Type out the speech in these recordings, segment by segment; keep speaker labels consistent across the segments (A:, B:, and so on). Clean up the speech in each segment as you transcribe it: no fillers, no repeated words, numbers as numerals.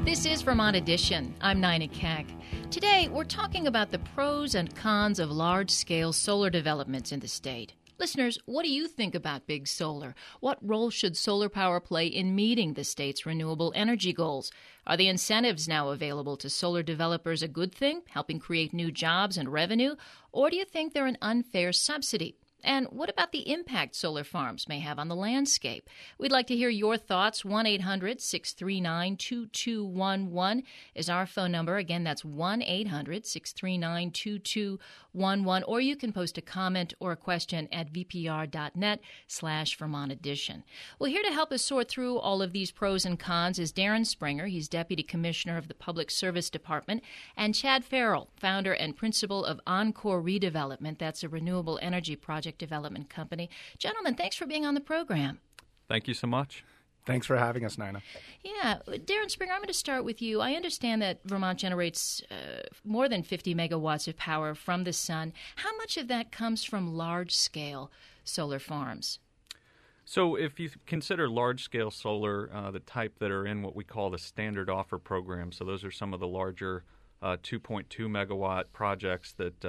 A: This is Vermont Edition. I'm Nina Keck. Today, we're talking about the pros and cons of large-scale solar developments in the state. Listeners, what do you think about big solar? What role should solar power play in meeting the state's renewable energy goals? Are the incentives now available to solar developers a good thing, helping create new jobs and revenue? Or do you think they're an unfair subsidy? And what about the impact solar farms may have on the landscape? We'd like to hear your thoughts. 1-800-639-2211 is our phone number. Again, that's 1-800-639-2211. Or you can post a comment or a question at vpr.net/Vermont Edition. Well, here to help us sort through all of these pros and cons is Darren Springer. He's Deputy Commissioner of the Public Service Department. And Chad Farrell, founder and principal of Encore Redevelopment. That's a renewable energy project development company. Gentlemen, thanks for being on the program.
B: Thank you so much.
C: Thanks for having us, Nina.
A: Yeah. Darren Springer, I'm going to start with you. I understand that Vermont generates more than 50 megawatts of power from the sun. How much of that comes from large-scale solar farms?
B: So if you consider large-scale solar, the type that are in what we call the standard offer program, so those are some of the larger 2.2 megawatt projects that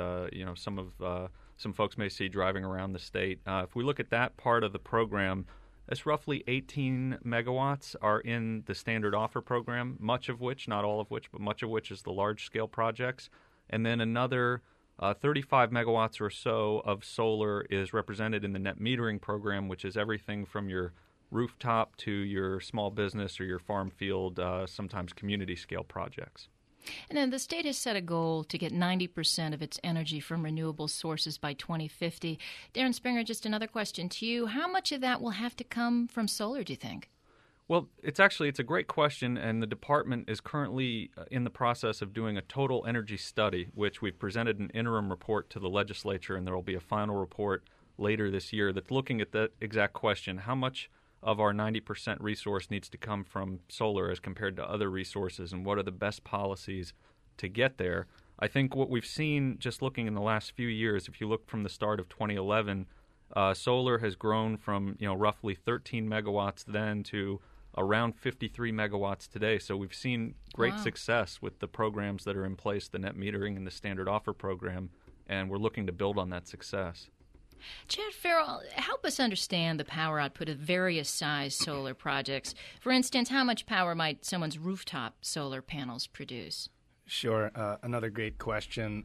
B: some folks may see driving around the state. If we look at that part of the program, it's roughly 18 megawatts are in the standard offer program, much of which, not all of which, but much of which is the large-scale projects. And then another 35 megawatts or so of solar is represented in the net metering program, which is everything from your rooftop to your small business or your farm field, sometimes community-scale projects.
A: And then the state has set a goal to get 90% of its energy from renewable sources by 2050. Darren Springer, just another question to you. How much of that will have to come from solar, do you think?
B: Well, it's a great question, and the department is currently in the process of doing a total energy study, which we've presented an interim report to the legislature, and there will be a final report later this year that's looking at that exact question. How much of our 90% resource needs to come from solar as compared to other resources, and what are the best policies to get there? I think what we've seen just looking in the last few years, if you look from the start of 2011, solar has grown from roughly 13 megawatts then to around 53 megawatts today. So we've seen great success with the programs that are in place, the net metering and the standard offer program, and we're looking to build on that success.
A: Chad Farrell, help us understand the power output of various size solar projects. For instance, how much power might someone's rooftop solar panels produce?
C: Sure. Another great question.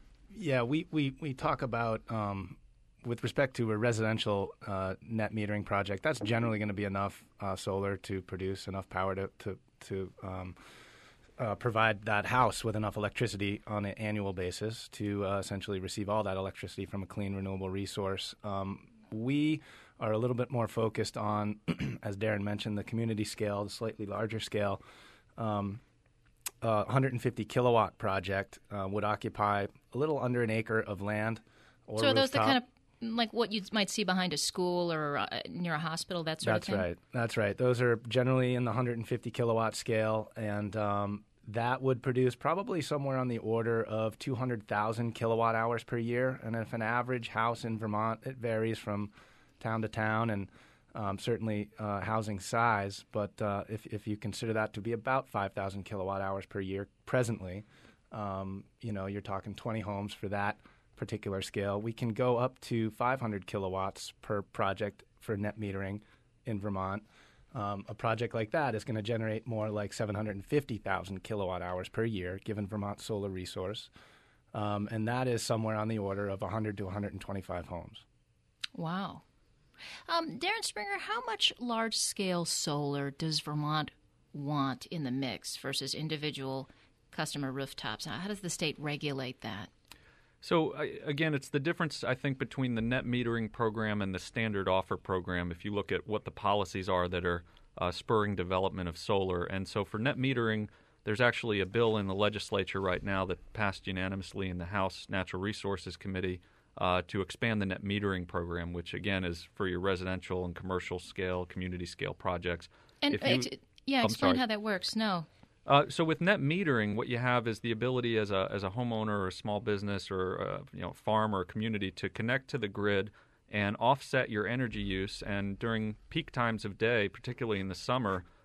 C: We talk about, with respect to a residential net metering project, that's generally going to be enough solar to produce enough power to provide that house with enough electricity on an annual basis to essentially receive all that electricity from a clean, renewable resource. We are a little bit more focused on, as Darren mentioned, the community scale, the slightly larger scale. 150 kilowatt project would occupy a little under an acre of land or
A: So are those the
C: rooftop.
A: kind of like what you might see behind a school or near a hospital, that sort of thing?
C: That's right. Those are generally in the 150 kilowatt scale, and that would produce probably somewhere on the order of 200,000 kilowatt hours per year. And if an average house in Vermont, it varies from town to town and certainly housing size, but if you consider that to be about 5,000 kilowatt hours per year presently, you're talking 20 homes for that particular scale. We can go up to 500 kilowatts per project for net metering in Vermont. A project like that is going to generate more like 750,000 kilowatt hours per year, given Vermont's solar resource. And that is somewhere on the order of 100 to 125 homes.
A: Wow. Darren Springer, how much large-scale solar does Vermont want in the mix versus individual customer rooftops? How does the state regulate that?
B: So, again, it's the difference, I think, between the net metering program and the standard offer program if you look at what the policies are that are spurring development of solar. And so for net metering, there's actually a bill in the legislature right now that passed unanimously in the House Natural Resources Committee to expand the net metering program, which, again, is for your residential and commercial scale, community scale projects.
A: And explain how that works. No.
B: So with net metering, what you have is the ability as a homeowner or a small business or a farm or a community to connect to the grid and offset your energy use. And during peak times of day, particularly in the summer,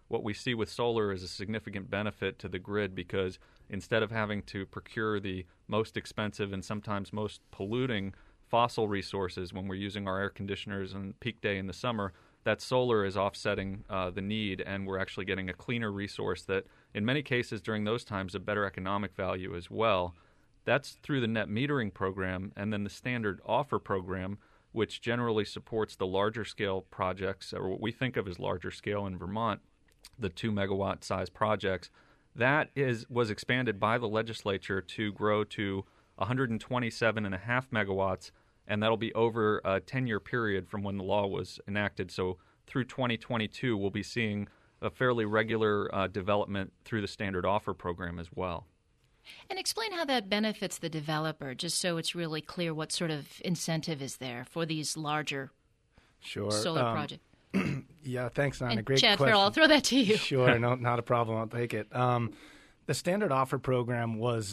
B: what we see with solar is a significant benefit to the grid, because instead of having to procure the most expensive and sometimes most polluting fossil resources when we're using our air conditioners on peak day in the summer, that solar is offsetting the need, and we're actually getting a cleaner resource that, in many cases during those times, a better economic value as well. That's through the net metering program, and then the standard offer program, which generally supports the larger scale projects, or what we think of as larger scale in Vermont, the 2 megawatt size projects. That was expanded by the legislature to grow to 127.5 megawatts, and that'll be over a 10-year period from when the law was enacted. So through 2022, we'll be seeing a fairly regular development through the standard offer program as well.
A: And explain how that benefits the developer, just so it's really clear what sort of incentive is there for these larger solar projects.
C: Yeah, thanks, Nina.
A: And
C: Great
A: Chad
C: question.
A: Farrell, I'll throw that to you.
C: Sure, no, not a problem. I'll take it. The standard offer program was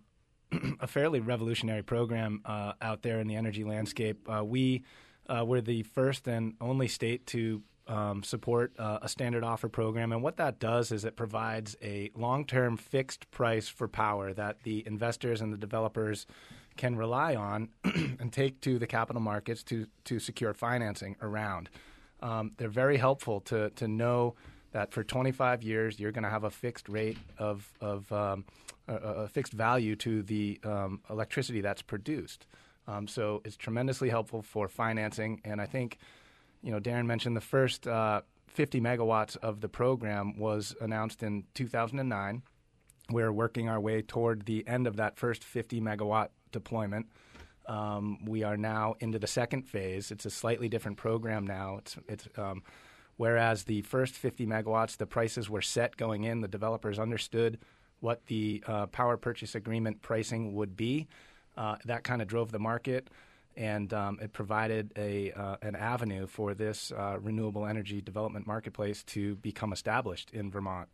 C: a fairly revolutionary program out there in the energy landscape. We were the first and only state to support a standard offer program. And what that does is it provides a long-term fixed price for power that the investors and the developers can rely on and take to the capital markets to secure financing around. They're very helpful to know that for 25 years you're going to have a fixed rate of a fixed value to the electricity that's produced. So it's tremendously helpful for financing. And I think, Darren mentioned the first 50 megawatts of the program was announced in 2009. We're working our way toward the end of that first 50 megawatt deployment. We are now into the second phase. It's a slightly different program now. It's whereas the first 50 megawatts, the prices were set going in. The developers understood what the power purchase agreement pricing would be. That kind of drove the market, and it provided an avenue for this renewable energy development marketplace to become established in Vermont.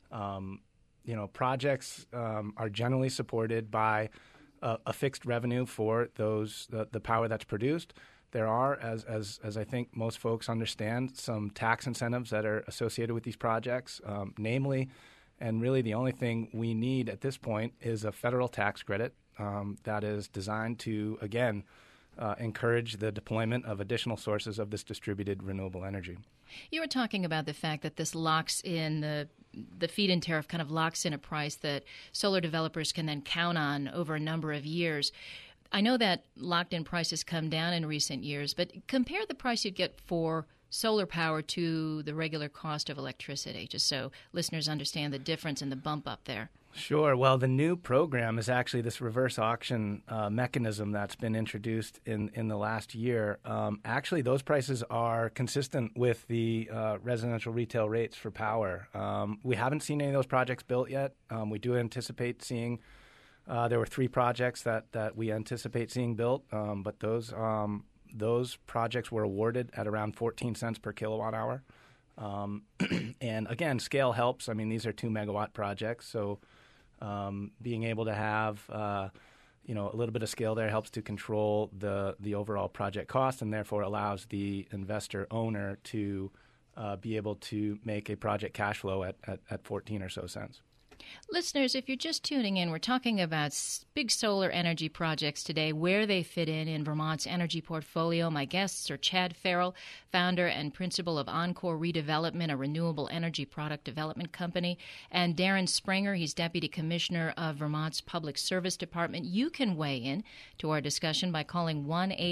C: Projects are generally supported by a fixed revenue for the power that's produced. There are, as I think most folks understand, some tax incentives that are associated with these projects, namely, and really the only thing we need at this point is a federal tax credit that is designed to, again, encourage the deployment of additional sources of this distributed renewable energy.
A: You were talking about the fact that this locks in the feed-in tariff kind of locks in a price that solar developers can then count on over a number of years. I know that locked-in prices come down in recent years, but compare the price you'd get for solar power to the regular cost of electricity, just so listeners understand the difference in the bump up there.
C: Sure. Well, the new program is actually this reverse auction mechanism that's been introduced in the last year. Actually, those prices are consistent with the residential retail rates for power. We haven't seen any of those projects built yet. We do anticipate seeing there were 3 projects that we anticipate seeing built, but those projects were awarded at around 14 cents per kilowatt hour. And again, scale helps. I mean, these are 2 megawatt projects, so being able to have a little bit of scale there helps to control the overall project cost, and therefore allows the investor owner to be able to make a project cash flow at 14 or so cents.
A: Listeners, if you're just tuning in, we're talking about big solar energy projects today, where they fit in Vermont's energy portfolio. My guests are Chad Farrell, founder and principal of Encore Redevelopment, a renewable energy product development company, and Darren Springer. He's deputy commissioner of Vermont's Public Service Department. You can weigh in to our discussion by calling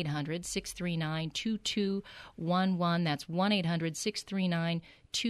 A: 1-800-639-2211. That's 1-800-639-2211.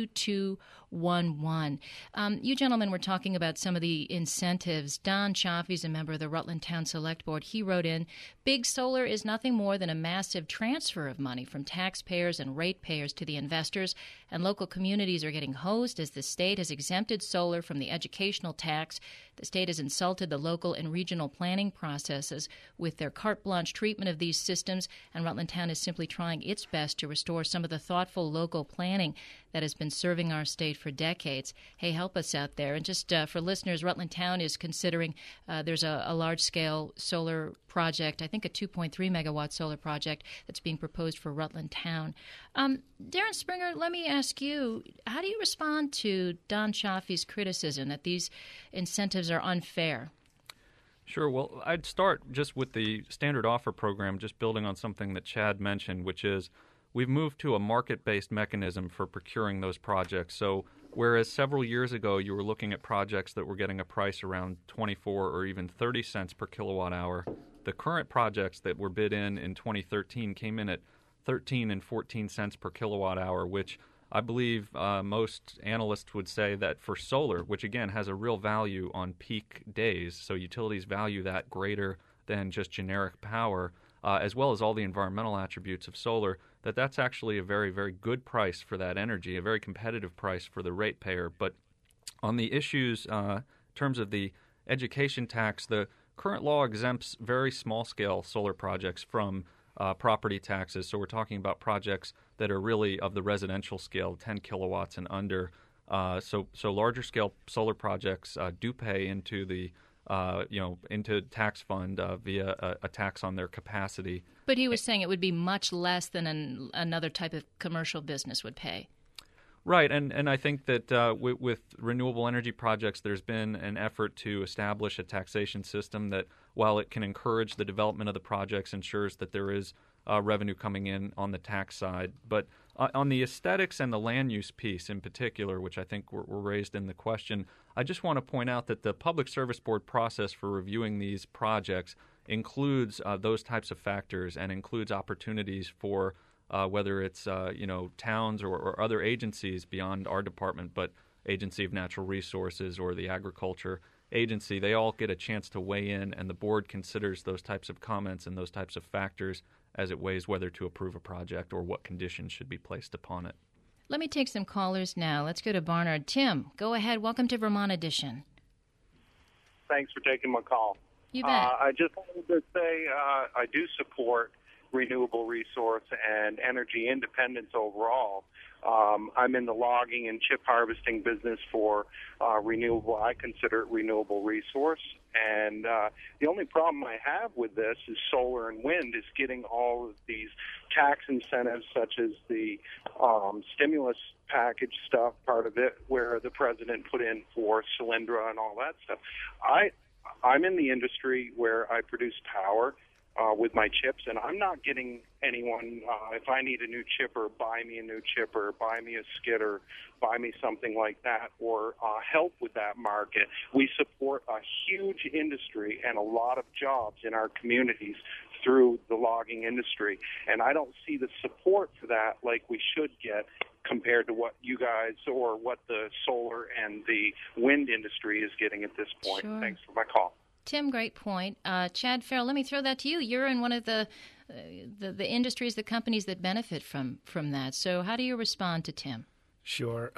A: 2211. You gentlemen were talking about some of the incentives. Don Chaffee's a member of the Rutland Town Select Board. He wrote in, big solar is nothing more than a massive transfer of money from taxpayers and ratepayers to the investors, and local communities are getting hosed as the state has exempted solar from the educational tax. The state has insulted the local and regional planning processes with their carte blanche treatment of these systems, and Rutland Town is simply trying its best to restore some of the thoughtful local planning that has been serving our state for decades. Hey, help us out there. And just for listeners, Rutland Town is considering there's a large-scale solar project, I think a 2.3 megawatt solar project that's being proposed for Rutland Town. Darren Springer, let me ask you, how do you respond to Don Chaffee's criticism that these incentives are unfair?
B: Sure. Well, I'd start just with the standard offer program, just building on something that Chad mentioned, which is we've moved to a market-based mechanism for procuring those projects. So whereas several years ago you were looking at projects that were getting a price around 24 or even 30 cents per kilowatt hour, the current projects that were bid in 2013 came in at 13 and 14 cents per kilowatt hour, which I believe most analysts would say that for solar, which again has a real value on peak days, so utilities value that greater than just generic power, as well as all the environmental attributes of solar, that's actually a very, very good price for that energy, a very competitive price for the ratepayer. But on the issues in terms of the education tax, the current law exempts very small-scale solar projects from property taxes. So we're talking about projects that are really of the residential scale, 10 kilowatts and under. So larger scale solar projects do pay into the into tax fund via a tax on their capacity.
A: But he was saying it would be much less than another type of commercial business would pay.
B: Right, and I think that with renewable energy projects, there's been an effort to establish a taxation system that, while it can encourage the development of the projects, ensures that there is revenue coming in on the tax side. But on the aesthetics and the land use piece in particular, which I think were raised in the question, I just want to point out that the Public Service Board process for reviewing these projects includes those types of factors and includes opportunities for whether it's towns or other agencies beyond our department, but Agency of Natural Resources or the Agriculture Agency, they all get a chance to weigh in, and the board considers those types of comments and those types of factors as it weighs whether to approve a project or what conditions should be placed upon it.
A: Let me take some callers now. Let's go to Barnard. Tim, go ahead. Welcome to Vermont Edition.
D: Thanks for taking my call.
A: You bet.
D: I just wanted to say I do support renewable resource and energy independence overall. I'm in the logging and chip harvesting business for renewable. I consider it renewable resource. And the only problem I have with this is solar and wind is getting all of these tax incentives, such as the stimulus package stuff, part of it, where the president put in for Solyndra and all that stuff. I'm in the industry where I produce power with my chips, and I'm not getting anyone, if I need a new chipper, buy me a new chipper, buy me a skidder, buy me something like that, or help with that market. We support a huge industry and a lot of jobs in our communities through the logging industry, and I don't see the support for that like we should get compared to what you guys or what the solar and the wind industry is getting at this point.
A: Sure.
D: Thanks for my call.
A: Tim, great point. Chad Farrell, let me throw that to you. You're in one of the industries, the companies that benefit from that. So how do you respond to Tim?
C: Sure.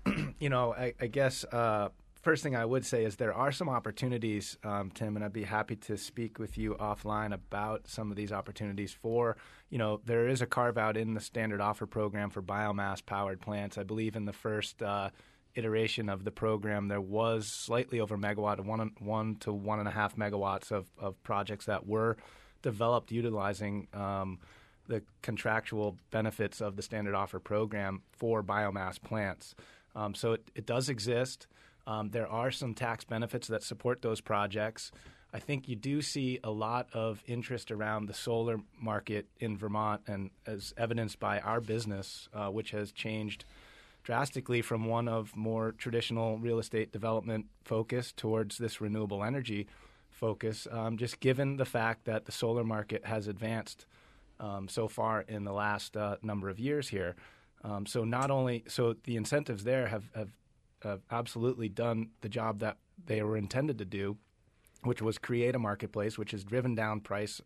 C: I guess first thing I would say is there are some opportunities, Tim, and I'd be happy to speak with you offline about some of these opportunities for, there is a carve-out in the standard offer program for biomass-powered plants. I believe in the first iteration of the program, there was slightly over megawatt, 1 to 1.5 megawatts of projects that were developed utilizing the contractual benefits of the standard offer program for biomass plants. So it does exist. There are some tax benefits that support those projects. I think you do see a lot of interest around the solar market in Vermont, and as evidenced by our business, which has changed drastically from one of more traditional real estate development focus towards this renewable energy focus, just given the fact that the solar market has advanced so far in the last number of years here. So the incentives there have absolutely done the job that they were intended to do, which was create a marketplace, which has driven down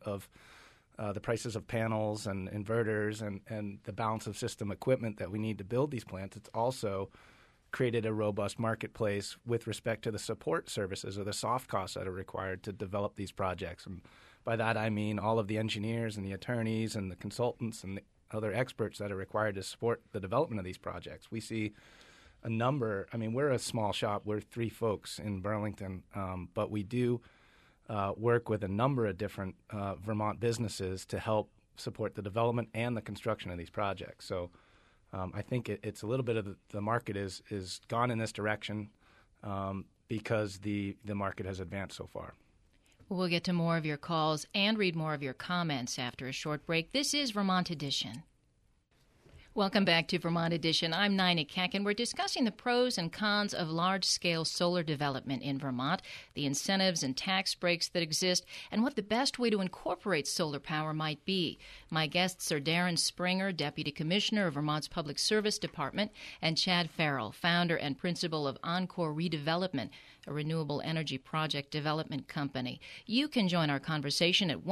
C: the prices of panels and inverters and the balance of system equipment that we need to build these plants. It's also created a robust marketplace with respect to the support services or the soft costs that are required to develop these projects. And by that I mean all of the engineers and the attorneys and the consultants and the other experts that are required to support the development of these projects. We see a number. I mean, we're a small shop. We're 3 folks in Burlington, but we do work with a number of different Vermont businesses to help support the development and the construction of these projects. So I think it's a little bit of the market is gone in this direction because the market has advanced so far.
A: We'll get to more of your calls and read more of your comments after a short break. This is Vermont Edition. Welcome back to Vermont Edition. I'm Nina Keck, and we're discussing the pros and cons of large-scale solar development in Vermont, the incentives and tax breaks that exist, and what the best way to incorporate solar power might be. My guests are Darren Springer, Deputy Commissioner of Vermont's Public Service Department, and Chad Farrell, founder and principal of Encore Redevelopment, a renewable energy project development company. You can join our conversation at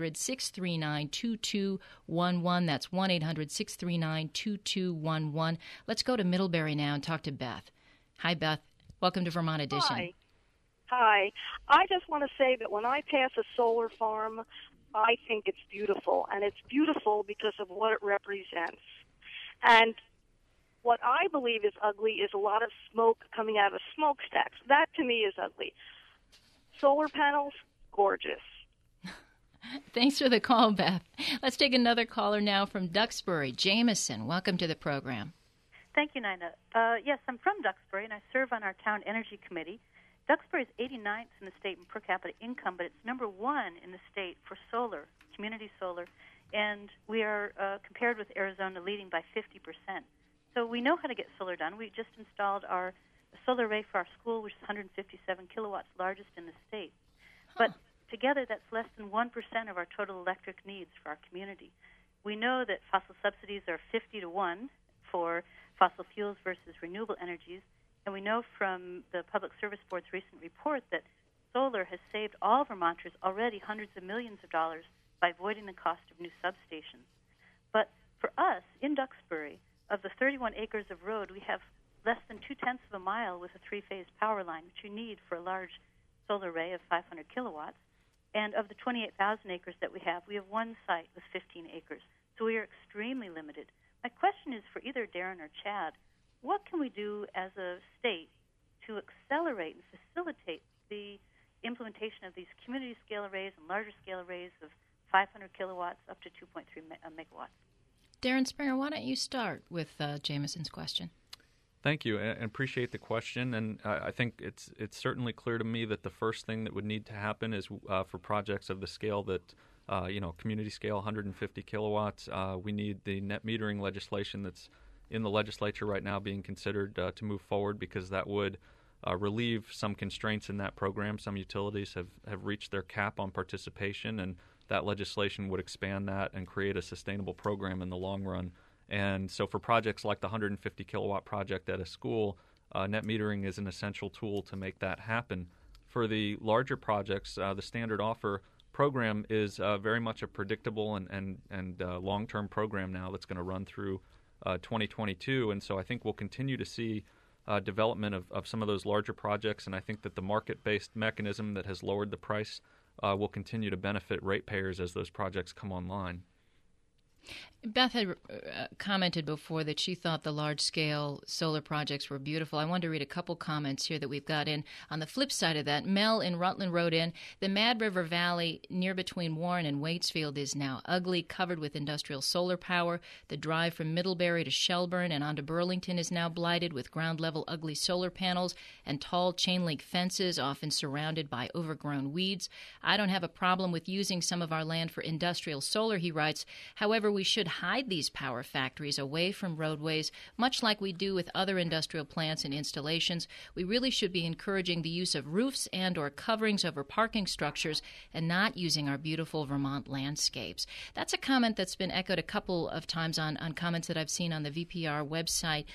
A: 1-800-639-2211. That's 1-800-639-2211. Let's go to Middlebury now and talk to Beth. Hi, Beth. Welcome to Vermont Edition.
E: Hi. I just want to say that when I pass a solar farm, I think it's beautiful, and it's beautiful because of what it represents. And what I believe is ugly is a lot of smoke coming out of smokestacks. That, to me, is ugly. Solar panels, gorgeous.
A: Thanks for the call, Beth. Let's take another caller now from Duxbury. Jameson, welcome to the program.
F: Thank you, Nina. Yes, I'm from Duxbury, and I serve on our town energy committee. Duxbury is 89th in the state in per capita income, but it's number 1 in the state for solar, community solar, and we are compared with Arizona leading by 50%. So we know how to get solar done. We just installed our solar array for our school, which is 157 kilowatts, largest in the state. But together, that's less than 1% of our total electric needs for our community. We know that fossil subsidies are 50-1 for fossil fuels versus renewable energies, and we know from the Public Service Board's recent report that solar has saved all Vermonters already hundreds of millions of dollars by avoiding the cost of new substations. But for us, in Duxbury, of the 31 acres of road, we have less than 0.2 of a mile with a 3-phase power line, which you need for a large solar array of 500 kilowatts. And of the 28,000 acres that we have one site with 15 acres. So we are extremely limited. My question is for either Darren or Chad, what can we do as a state to accelerate and facilitate the implementation of these community-scale arrays and larger-scale arrays of 500 kilowatts up to 2.3 megawatts?
A: Darren Springer, why don't you start with Jameson's question?
B: Thank you, and appreciate the question. And I think it's certainly clear to me that the first thing that would need to happen is for projects of the scale that, community scale, 150 kilowatts, we need the net metering legislation that's in the legislature right now being considered to move forward, because that would relieve some constraints in that program. Some utilities have reached their cap on participation, and that legislation would expand that and create a sustainable program in the long run. And so for projects like the 150 kilowatt project at a school, net metering is an essential tool to make that happen. For the larger projects, the standard offer program is very much a predictable and long-term program now that's going to run through 2022. And so I think we'll continue to see development of some of those larger projects, and I think that the market-based mechanism that has lowered the price will continue to benefit ratepayers as those projects come online.
A: Beth had commented before that she thought the large-scale solar projects were beautiful. I wanted to read a couple comments here that we've got in. On the flip side of that, Mel in Rutland wrote in, the Mad River Valley near between Warren and Waitsfield is now ugly, covered with industrial solar power. The drive from Middlebury to Shelburne and onto Burlington is now blighted with ground-level ugly solar panels and tall chain-link fences, often surrounded by overgrown weeds. I don't have a problem with using some of our land for industrial solar, he writes. However, we should hide these power factories away from roadways, much like we do with other industrial plants and installations. We really should be encouraging the use of roofs and or coverings over parking structures and not using our beautiful Vermont landscapes. That's a comment that's been echoed a couple of times on comments that I've seen on the VPR website.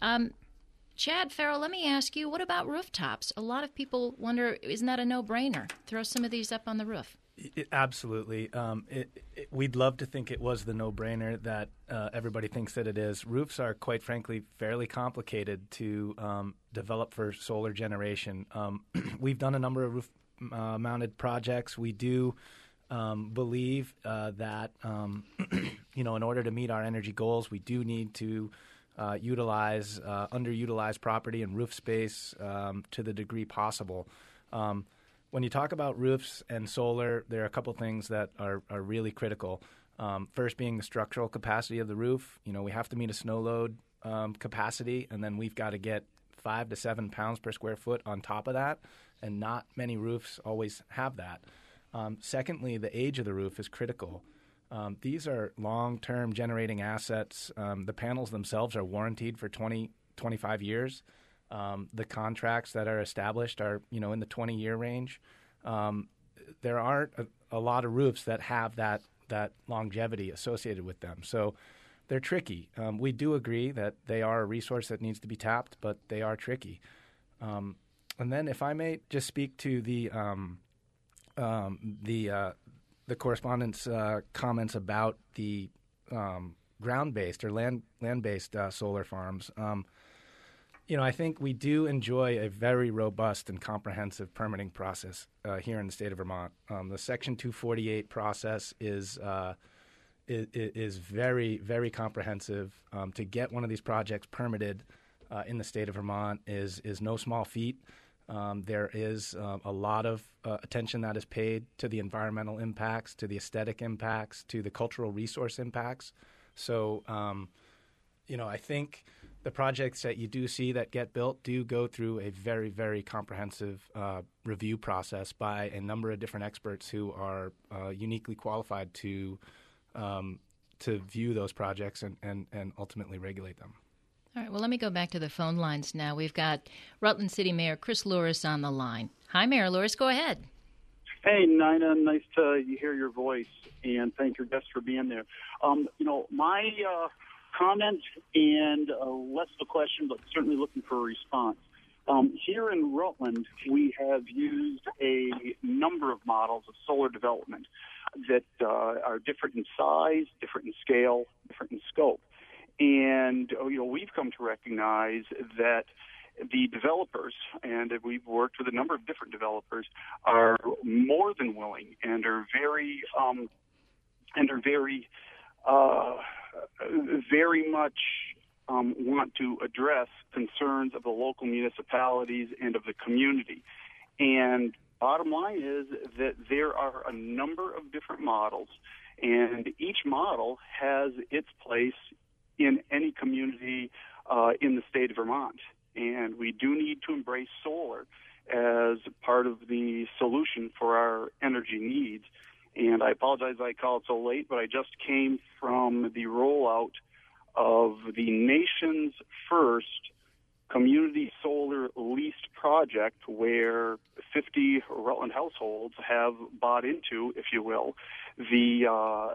A: Chad Farrell, let me ask you, what about rooftops? A lot of people wonder, isn't that a no-brainer? Throw some of these up on the roof.
C: Absolutely. We'd love to think it was the no-brainer that everybody thinks that it is. Roofs are, quite frankly, fairly complicated to develop for solar generation. We've done a number of roof-mounted projects. We do believe that, in order to meet our energy goals, we do need to utilize underutilized property and roof space to the degree possible. When you talk about roofs and solar, there are a couple things that are really critical. First being the structural capacity of the roof. We have to meet a snow load capacity, and then we've got to get 5 to 7 pounds per square foot on top of that, and not many roofs always have that. Secondly, the age of the roof is critical. These are long-term generating assets. The panels themselves are warranted for 20, 25 years. The contracts that are established are, in the 20-year range. There aren't a lot of roofs that have that longevity associated with them. So they're tricky. We do agree that they are a resource that needs to be tapped, but they are tricky. And then if I may just speak to the correspondent's comments about the ground-based or land-based solar farms. I think we do enjoy a very robust and comprehensive permitting process here in the state of Vermont. The Section 248 process is very, very comprehensive. To get one of these projects permitted in the state of Vermont is no small feat. There is a lot of attention that is paid to the environmental impacts, to the aesthetic impacts, to the cultural resource impacts. So, I think the projects that you do see that get built do go through a very, very comprehensive review process by a number of different experts who are uniquely qualified to view those projects and ultimately regulate them.
A: All right, well, let me go back to the phone lines now. We've got Rutland City Mayor Chris Louris on the line. Hi, Mayor Louris. Go ahead.
G: Hey, Nina. Nice to hear your voice, and thank your guests for being there. My comment and less of a question, but certainly looking for a response. Here in Rutland, we have used a number of models of solar development that are different in size, different in scale, different in scope. And, we've come to recognize that the developers, and we've worked with a number of different developers, are more than willing and are very much want to address concerns of the local municipalities and of the community. And bottom line is that there are a number of different models, and each model has its place in any community in the state of Vermont. And we do need to embrace solar as part of the solution for our energy needs. And I apologize I called so late, but I just came from the rollout of the nation's first community solar leased project, where 50 Rutland households have bought into, if you will, the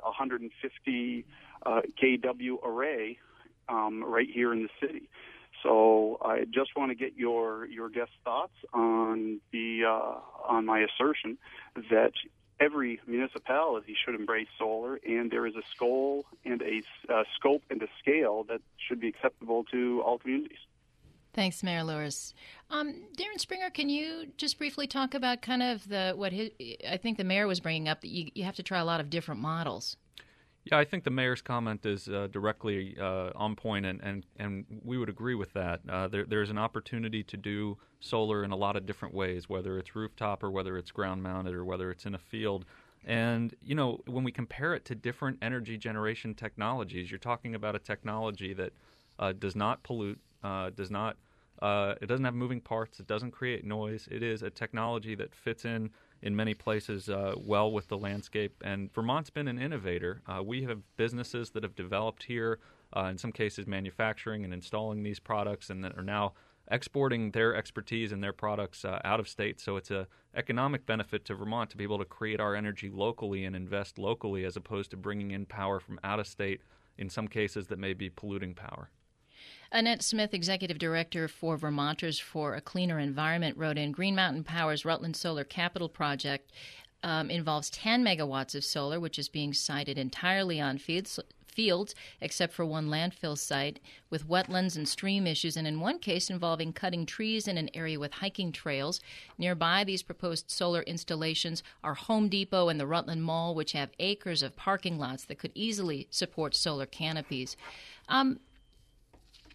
G: 150 kW array right here in the city. So I just want to get your guest thoughts on on my assertion that every municipality should embrace solar, and there is a scope and a scale that should be acceptable to all communities.
A: Thanks, Mayor Louris. Darren Springer, can you just briefly talk about kind of I think the mayor was bringing up, that you have to try a lot of different models?
B: Yeah, I think the mayor's comment is directly on point, and we would agree with that. There's an opportunity to do solar in a lot of different ways, whether it's rooftop or whether it's ground-mounted or whether it's in a field. And, when we compare it to different energy generation technologies, you're talking about a technology that does not pollute, it doesn't have moving parts, it doesn't create noise. It is a technology that fits in many places well with the landscape. And Vermont's been an innovator. We have businesses that have developed here, in some cases manufacturing and installing these products, and that are now exporting their expertise and their products out of state. So it's an economic benefit to Vermont to be able to create our energy locally and invest locally, as opposed to bringing in power from out of state, in some cases that may be polluting power.
A: Annette Smith, Executive Director for Vermonters for a Cleaner Environment, wrote in, Green Mountain Power's Rutland Solar Capital Project involves 10 megawatts of solar, which is being sited entirely on fields, except for one landfill site, with wetlands and stream issues, and in one case involving cutting trees in an area with hiking trails. Nearby these proposed solar installations are Home Depot and the Rutland Mall, which have acres of parking lots that could easily support solar canopies.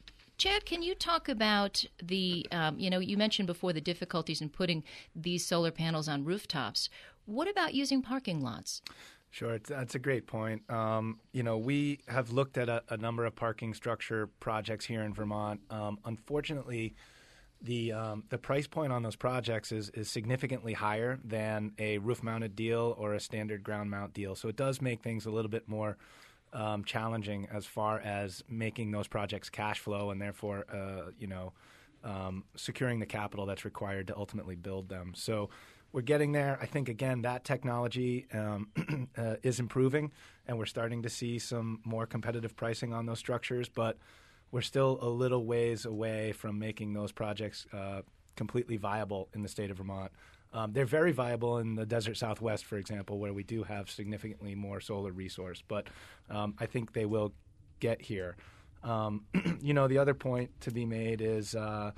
A: Chad, can you talk about the, you mentioned before the difficulties in putting these solar panels on rooftops. What about using parking lots?
C: Sure, that's a great point. We have looked at a number of parking structure projects here in Vermont. Unfortunately, the price point on those projects is significantly higher than a roof-mounted deal or a standard ground mount deal. So it does make things a little bit more challenging as far as making those projects cash flow and therefore, securing the capital that's required to ultimately build them. So we're getting there. I think, again, that technology is improving, and we're starting to see some more competitive pricing on those structures, but we're still a little ways away from making those projects completely viable in the state of Vermont. They're very viable in the desert Southwest, for example, where we do have significantly more solar resource, but I think they will get here. The other point to be made is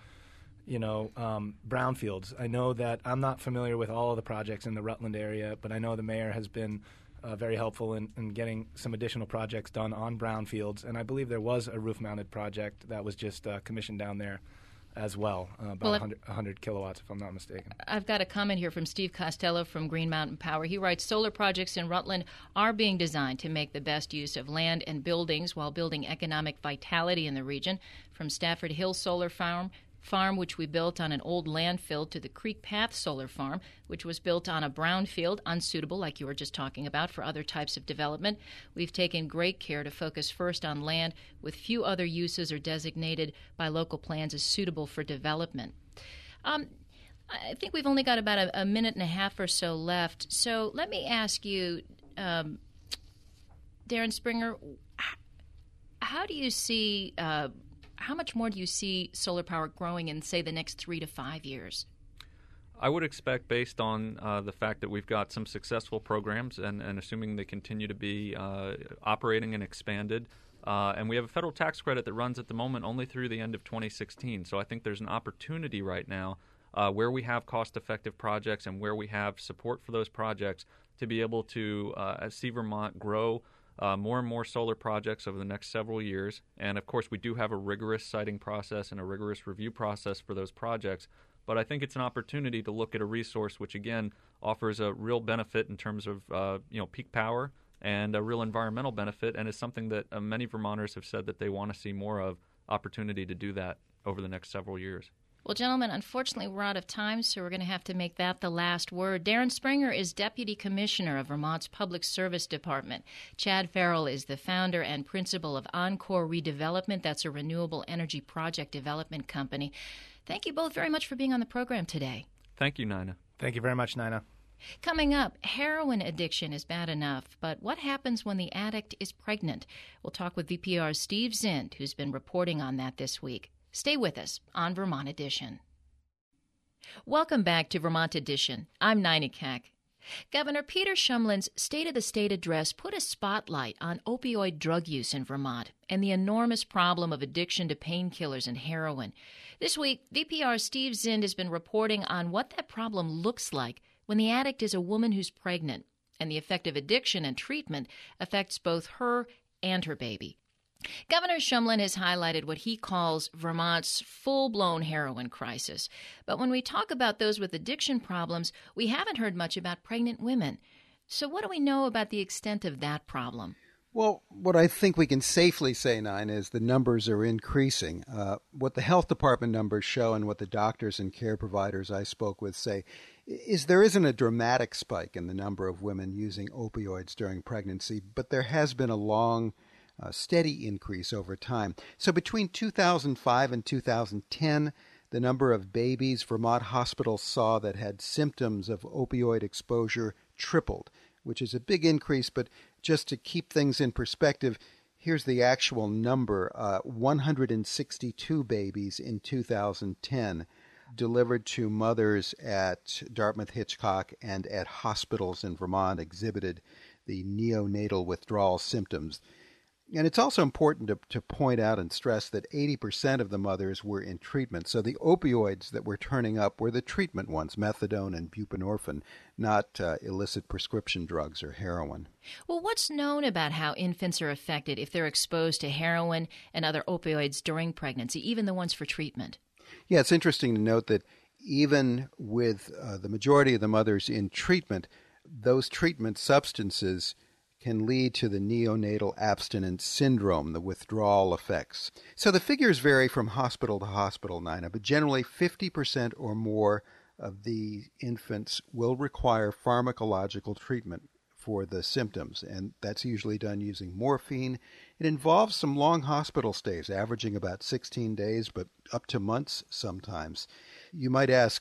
C: brownfields. I know that I'm not familiar with all of the projects in the Rutland area, but I know the mayor has been very helpful in getting some additional projects done on brownfields. And I believe there was a roof-mounted project that was just commissioned down there as well, about 100 kilowatts, if I'm not mistaken.
A: I've got a comment here from Steve Costello from Green Mountain Power. He writes, solar projects in Rutland are being designed to make the best use of land and buildings while building economic vitality in the region. From Stafford Hill Solar Farm, which we built on an old landfill, to the Creek Path Solar Farm, which was built on a brownfield, unsuitable, like you were just talking about, for other types of development. We've taken great care to focus first on land with few other uses or designated by local plans as suitable for development. I think we've only got about a minute and a half or so left. So let me ask you, Darren Springer, how do you see how much more do you see solar power growing in, say, the next 3 to 5 years?
B: I would expect, based on the fact that we've got some successful programs and assuming they continue to be operating and expanded, and we have a federal tax credit that runs at the moment only through the end of 2016. So I think there's an opportunity right now where we have cost-effective projects and where we have support for those projects to be able to see Vermont grow more and more solar projects over the next several years. And, of course, we do have a rigorous siting process and a rigorous review process for those projects. But I think it's an opportunity to look at a resource which, again, offers a real benefit in terms of peak power and a real environmental benefit, and is something that many Vermonters have said that they want to see more of, opportunity to do that over the next several years.
A: Well, gentlemen, unfortunately, we're out of time, so we're going to have to make that the last word. Darren Springer is Deputy Commissioner of Vermont's Public Service Department. Chad Farrell is the founder and principal of Encore Redevelopment. That's a renewable energy project development company. Thank you both very much for being on the program today.
B: Thank you, Nina.
C: Thank you very much, Nina.
A: Coming up, heroin addiction is bad enough, but what happens when the addict is pregnant? We'll talk with VPR's Steve Zinn, who's been reporting on that this week. Stay with us on Vermont Edition. Welcome back to Vermont Edition. I'm Nina Keck. Governor Peter Shumlin's State of the State address put a spotlight on opioid drug use in Vermont and the enormous problem of addiction to painkillers and heroin. This week, VPR's Steve Zinn has been reporting on what that problem looks like when the addict is a woman who's pregnant, and the effect of addiction and treatment affects both her and her baby. Governor Shumlin has highlighted what he calls Vermont's full-blown heroin crisis. But when we talk about those with addiction problems, we haven't heard much about pregnant women. So what do we know about the extent of that problem?
H: Well, what I think we can safely say, Nine, is the numbers are increasing. What the health department numbers show and what the doctors and care providers I spoke with say is there isn't a dramatic spike in the number of women using opioids during pregnancy, but there has been a long steady increase over time. So between 2005 and 2010, the number of babies Vermont hospitals saw that had symptoms of opioid exposure tripled, which is a big increase. But just to keep things in perspective, here's the actual number. 162 babies in 2010 delivered to mothers at Dartmouth-Hitchcock and at hospitals in Vermont exhibited the neonatal withdrawal symptoms. And it's also important to point out and stress that 80% of the mothers were in treatment. So the opioids that were turning up were the treatment ones, methadone and buprenorphine, not illicit prescription drugs or heroin.
A: Well, what's known about how infants are affected if they're exposed to heroin and other opioids during pregnancy, even the ones for treatment?
H: Yeah, it's interesting to note that even with the majority of the mothers in treatment, those treatment substances can lead to the neonatal abstinence syndrome, the withdrawal effects. So the figures vary from hospital to hospital, Nina, but generally 50% or more of the infants will require pharmacological treatment for the symptoms, and that's usually done using morphine. It involves some long hospital stays, averaging about 16 days, but up to months sometimes. You might ask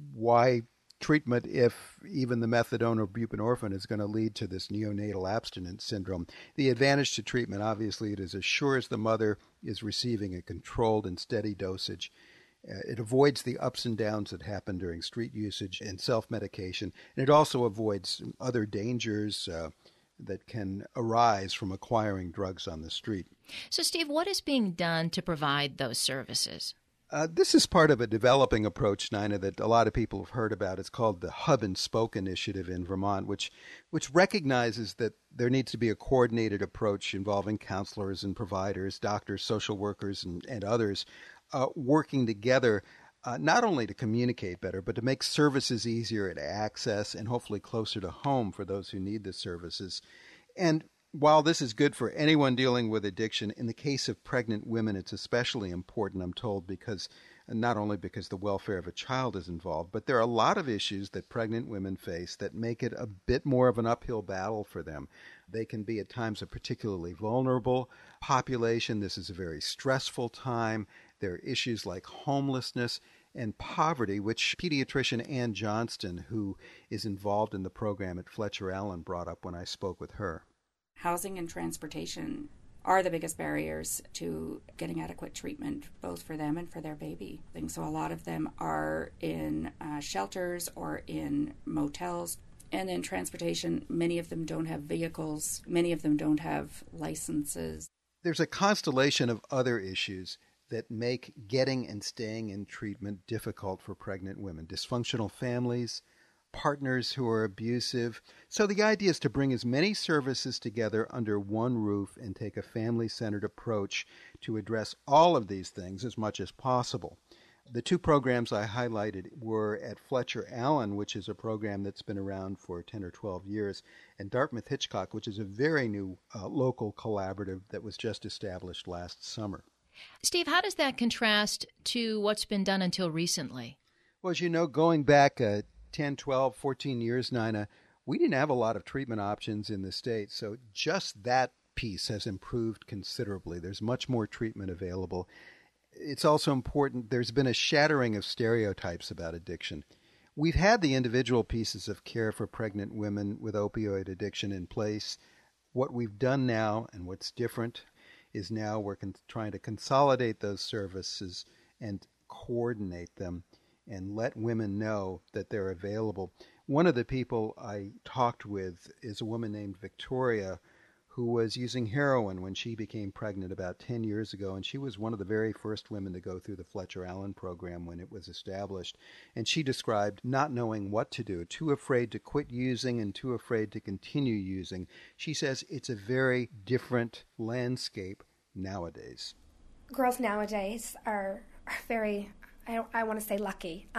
H: why treatment if even the methadone or buprenorphine is going to lead to this neonatal abstinence syndrome. The advantage to treatment, obviously, it is as sure as the mother is receiving a controlled and steady dosage. It avoids the ups and downs that happen during street usage and self-medication, and it also avoids other dangers that can arise from acquiring drugs on the street.
A: So, Steve, what is being done to provide those services?
H: This is part of a developing approach, Nina, that a lot of people have heard about. It's called the Hub and Spoke Initiative in Vermont, which recognizes that there needs to be a coordinated approach involving counselors and providers, doctors, social workers, and others working together, not only to communicate better, but to make services easier to access and hopefully closer to home for those who need the services. And while this is good for anyone dealing with addiction, in the case of pregnant women, it's especially important, I'm told, because not only because the welfare of a child is involved, but there are a lot of issues that pregnant women face that make it a bit more of an uphill battle for them. They can be at times a particularly vulnerable population. This is a very stressful time. There are issues like homelessness and poverty, which pediatrician Ann Johnston, who is involved in the program at Fletcher Allen, brought up when I spoke with her.
I: Housing and transportation are the biggest barriers to getting adequate treatment, both for them and for their baby. So a lot of them are in shelters or in motels. And then transportation, many of them don't have vehicles. Many of them don't have licenses.
H: There's a constellation of other issues that make getting and staying in treatment difficult for pregnant women. Dysfunctional families, partners who are abusive. So the idea is to bring as many services together under one roof and take a family-centered approach to address all of these things as much as possible. The two programs I highlighted were at Fletcher Allen, which is a program that's been around for 10 or 12 years, and Dartmouth Hitchcock, which is a very new local collaborative that was just established last summer.
A: Steve, how does that contrast to what's been done until recently?
H: Well, as you know, going back 10, 12, 14 years, Nina, we didn't have a lot of treatment options in the state, so just that piece has improved considerably. There's much more treatment available. It's also important, there's been a shattering of stereotypes about addiction. We've had the individual pieces of care for pregnant women with opioid addiction in place. What we've done now, and what's different, is now we're trying to consolidate those services and coordinate them and let women know that they're available. One of the people I talked with is a woman named Victoria who was using heroin when she became pregnant about 10 years ago, and she was one of the very first women to go through the Fletcher Allen program when it was established. And she described not knowing what to do, too afraid to quit using and too afraid to continue using. She says it's a very different landscape nowadays.
J: Girls nowadays are very, I want to say, lucky.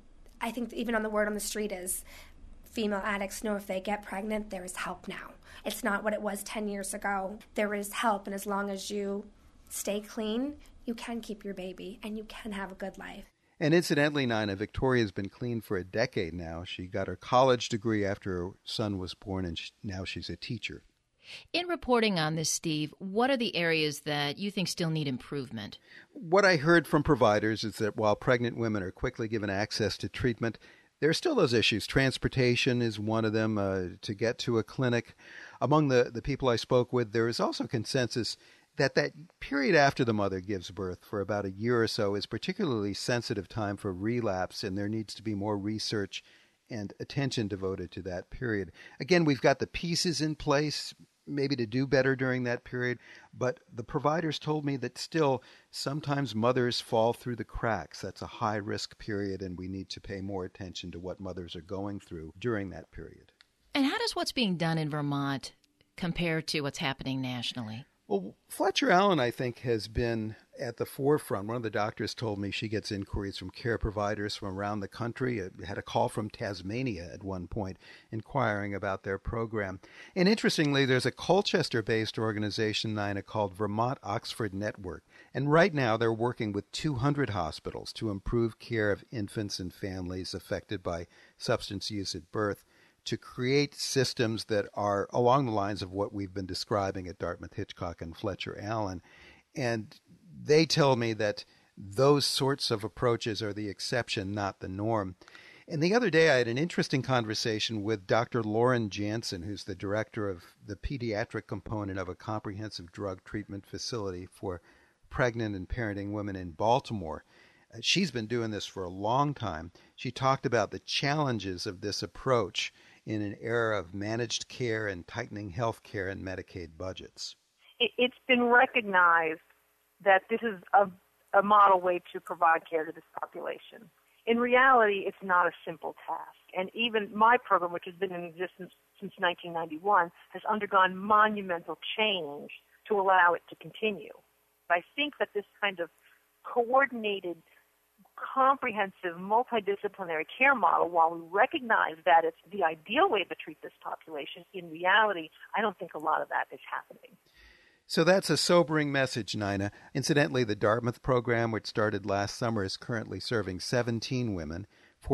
J: I think even on the word on the street is female addicts know if they get pregnant, there is help now. It's not what it was 10 years ago. There is help, and as long as you stay clean, you can keep your baby, and you can have a good life.
H: And incidentally, Nina, Victoria's been clean for a decade now. She got her college degree after her son was born, and now she's a teacher.
A: In reporting on this, Steve, what are the areas that you think still need improvement?
H: What I heard from providers is that while pregnant women are quickly given access to treatment, there are still those issues. Transportation is one of them, to get to a clinic. Among the people I spoke with, there is also consensus that period after the mother gives birth for about a year or so is particularly sensitive time for relapse, and there needs to be more research and attention devoted to that period. Again, we've got the pieces in place. maybe to do better during that period. But the providers told me that still sometimes mothers fall through the cracks. That's a high-risk period, and we need to pay more attention to what mothers are going through during that period.
A: And how does what's being done in Vermont compare to what's happening nationally?
H: Well, Fletcher Allen, I think, has been at the forefront. One of the doctors told me she gets inquiries from care providers from around the country. I had a call from Tasmania at one point inquiring about their program. And interestingly, there's a Colchester-based organization, Nina, called Vermont Oxford Network. And right now they're working with 200 hospitals to improve care of infants and families affected by substance use at birth, to create systems that are along the lines of what we've been describing at Dartmouth Hitchcock and Fletcher Allen. And they tell me that those sorts of approaches are the exception, not the norm. And the other day I had an interesting conversation with Dr. Lauren Jansen, who's the director of the pediatric component of a comprehensive drug treatment facility for pregnant and parenting women in Baltimore. She's been doing this for a long time. She talked about the challenges of this approach in an era of managed care and tightening health care and Medicaid budgets.
K: It's been recognized that this is a model way to provide care to this population. In reality, it's not a simple task. And even my program, which has been in existence since 1991, has undergone monumental change to allow it to continue. I think that this kind of coordinated, comprehensive, multidisciplinary care model, while we recognize that it's the ideal way to treat this population, in reality, I don't think a lot of that is happening.
H: So that's a sobering message, Nina. Incidentally, the Dartmouth program, which started last summer, is currently serving 17 women.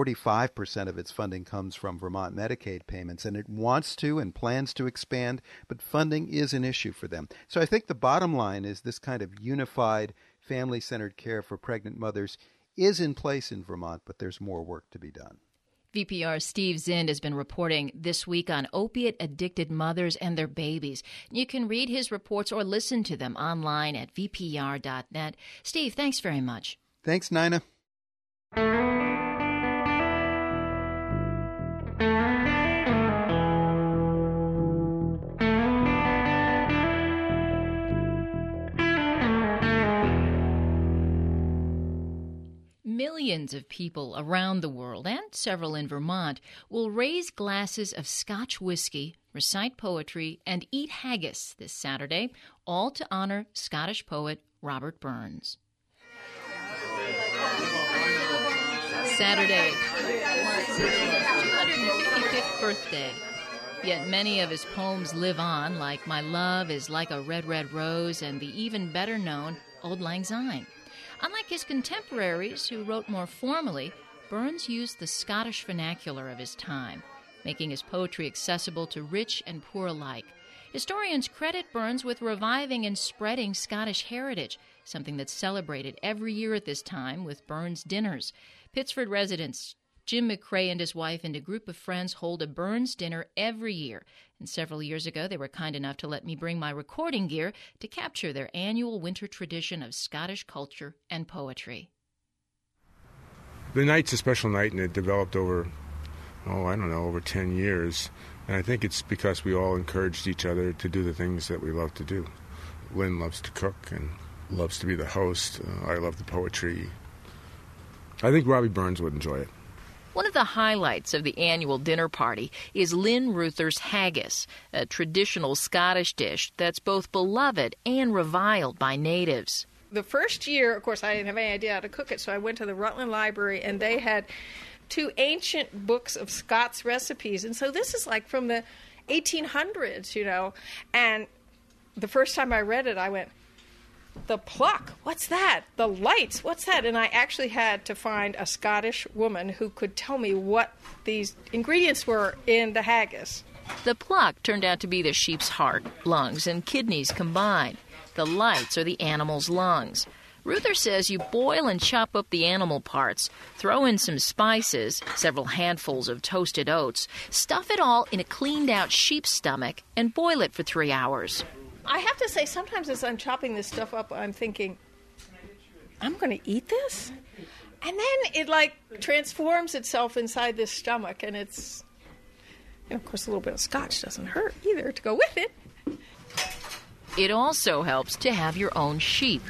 H: 45% of its funding comes from Vermont Medicaid payments, and it wants to and plans to expand, but funding is an issue for them. So I think the bottom line is this kind of unified, family-centered care for pregnant mothers is in place in Vermont, but there's more work to be done.
A: VPR's Steve Zind has been reporting this week on opiate-addicted mothers and their babies. You can read his reports or listen to them online at vpr.net. Steve, thanks very much.
H: Thanks, Nina.
A: Millions of people around the world, and several in Vermont, will raise glasses of Scotch whiskey, recite poetry, and eat haggis this Saturday, all to honor Scottish poet Robert Burns. Saturday was his 255th birthday. Yet many of his poems live on, like My Love is Like a Red, Red Rose and the even better known Auld Lang Syne. Unlike his contemporaries, who wrote more formally, Burns used the Scottish vernacular of his time, making his poetry accessible to rich and poor alike. Historians credit Burns with reviving and spreading Scottish heritage, something that's celebrated every year at this time with Burns dinners. Pittsford residents Jim McCrae and his wife and a group of friends hold a Burns dinner every year. And several years ago, they were kind enough to let me bring my recording gear to capture their annual winter tradition of Scottish culture and poetry.
L: The night's a special night, and it developed over 10 years. And I think it's because we all encouraged each other to do the things that we love to do. Lynn loves to cook and loves to be the host. I love the poetry. I think Robbie Burns would enjoy it.
A: One of the highlights of the annual dinner party is Lynn Ruther's haggis, a traditional Scottish dish that's both beloved and reviled by natives.
M: The first year, of course, I didn't have any idea how to cook it, so I went to the Rutland Library, and they had 2 ancient books of Scots recipes. And so this is like from the 1800s, And the first time I read it, I went, the pluck, what's that? The lights, what's that? And I actually had to find a Scottish woman who could tell me what these ingredients were in the haggis.
A: The pluck turned out to be the sheep's heart, lungs, and kidneys combined. The lights are the animal's lungs. Ruther says you boil and chop up the animal parts, throw in some spices, several handfuls of toasted oats, stuff it all in a cleaned-out sheep's stomach, and boil it for 3 hours.
M: I have to say, sometimes as I'm chopping this stuff up, I'm thinking, I'm going to eat this? And then it, transforms itself inside this stomach, and it's, of course, a little bit of scotch doesn't hurt either to go with it.
A: It also helps to have your own sheep.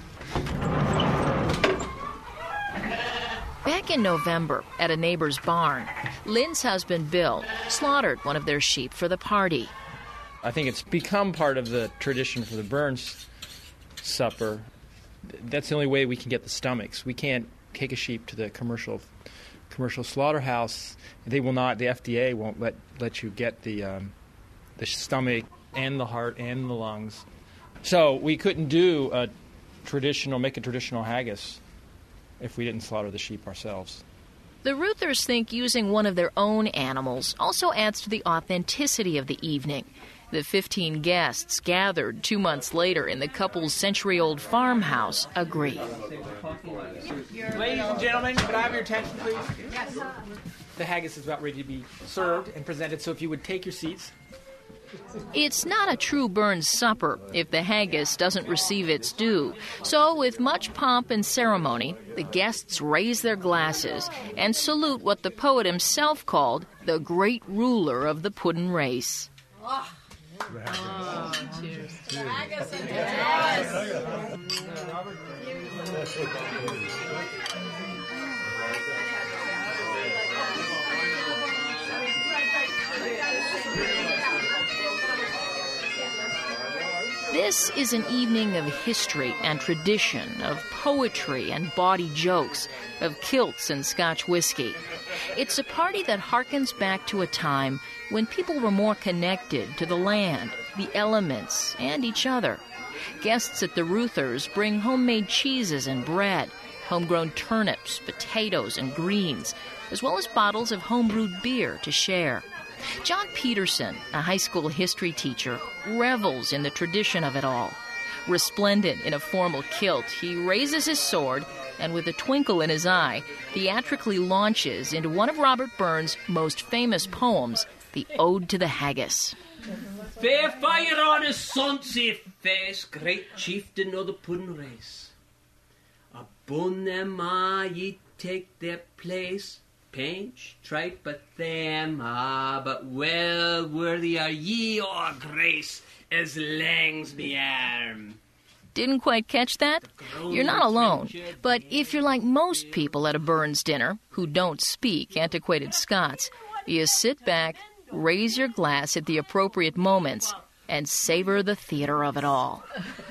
A: Back in November, at a neighbor's barn, Lynn's husband, Bill, slaughtered one of their sheep for the party.
N: I think it's become part of the tradition for the Burns supper. That's the only way we can get the stomachs. We can't take a sheep to the commercial slaughterhouse. They will not. The FDA won't let you get the stomach and the heart and the lungs. So we couldn't do make a traditional haggis if we didn't slaughter the sheep ourselves.
A: The Ruthers think using one of their own animals also adds to the authenticity of the evening. The 15 guests gathered 2 months later in the couple's century-old farmhouse agree.
O: Ladies and gentlemen, could I have your attention, please? Yes. The haggis is about ready to be served and presented, so if you would take your seats.
A: It's not a true Burns supper if the haggis doesn't receive its due. So, with much pomp and ceremony, the guests raise their glasses and salute what the poet himself called the great ruler of the puddin' race.
O: Oh, cheers. Haggis and
A: This is an evening of history and tradition, of poetry and bawdy jokes, of kilts and Scotch whiskey. It's a party that harkens back to a time when people were more connected to the land, the elements, and each other. Guests at the Ruthers bring homemade cheeses and bread, homegrown turnips, potatoes, and greens, as well as bottles of homebrewed beer to share. John Peterson, a high school history teacher, revels in the tradition of it all. Resplendent in a formal kilt, he raises his sword and, with a twinkle in his eye, theatrically launches into one of Robert Burns' most famous poems, the Ode to the Haggis.
P: Fair fire on his sonsie face, great chieftain of the puddin' race. Upon them ye take their place. Pinch, tripe, but them, but well worthy are ye o'er grace as langs me arm.
A: Didn't quite catch that? You're not alone. But if you're like most people at a Burns dinner who don't speak antiquated Scots, you sit back, raise your glass at the appropriate moments, and savor the theater of it all.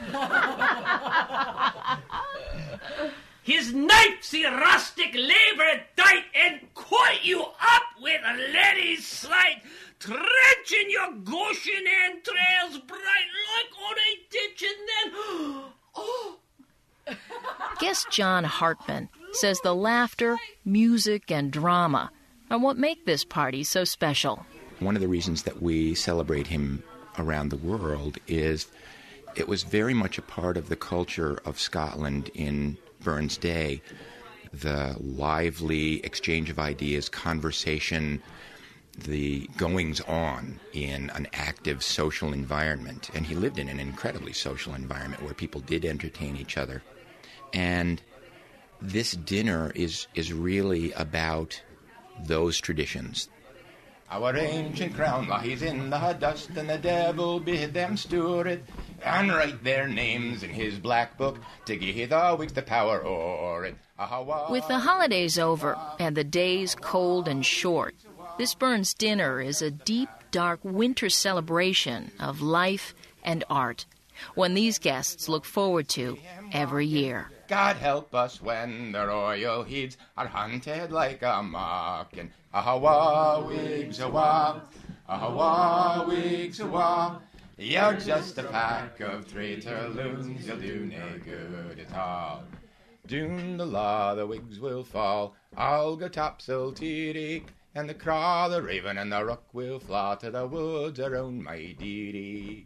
P: His knife's the rustic labour dight, and caught you up with a lady's slight, trenching your Goshen entrails bright like on a ditch, and then, oh!
A: Guest John Hartman says the laughter, music, and drama are what make this party so special.
Q: One of the reasons that we celebrate him around the world is it was very much a part of the culture of Scotland in Burns' day. The lively exchange of ideas, conversation, the goings-on in an active social environment. And he lived in an incredibly social environment where people did entertain each other. And this dinner is really about those traditions.
R: Our ancient crown lies in the dust, and the devil bid them store it, and write their names in his black book to give the Whigs the power o'er it.
A: With the holidays over and the days cold and short, this Burns dinner is a deep, dark winter celebration of life and art, one these guests look forward to every year.
R: God help us when the royal heeds are hunted like a mockin'. Ahawa, Whigs, awa, ahawa, Whigs, awa. You're just a pack of traitor loons, you'll do no good at all. Doon the law, the Whigs will fall, I'll go topsail teary, and the craw, the raven, and the rook will fly to the woods around my dearie.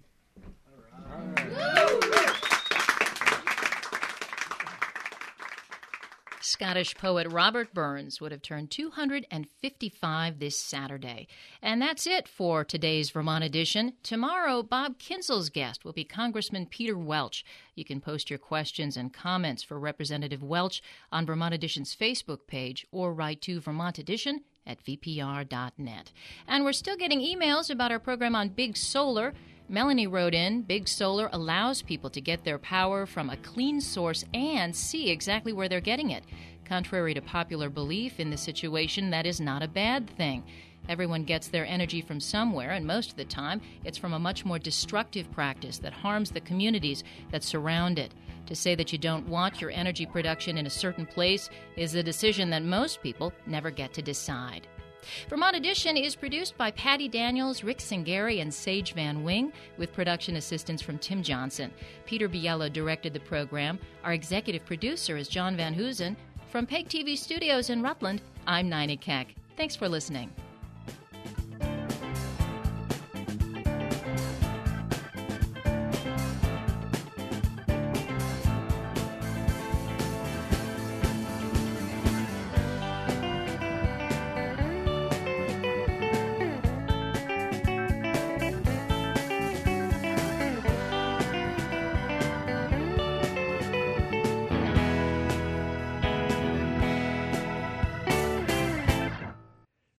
A: Scottish poet Robert Burns would have turned 255 this Saturday. And that's it for today's Vermont Edition. Tomorrow, Bob Kinzel's guest will be Congressman Peter Welch. You can post your questions and comments for Representative Welch on Vermont Edition's Facebook page or write to Vermont Edition at vpr.net. And we're still getting emails about our program on Big Solar. Melanie wrote in, Big Solar allows people to get their power from a clean source and see exactly where they're getting it. Contrary to popular belief in this situation, that is not a bad thing. Everyone gets their energy from somewhere, and most of the time, it's from a much more destructive practice that harms the communities that surround it. To say that you don't want your energy production in a certain place is a decision that most people never get to decide. Vermont Edition is produced by Patty Daniels, Rick Singari, and Sage Van Wing, with production assistance from Tim Johnson. Peter Biello directed the program. Our executive producer is John Van Hoosen. From PEG TV Studios in Rutland, I'm Nina Keck. Thanks for listening.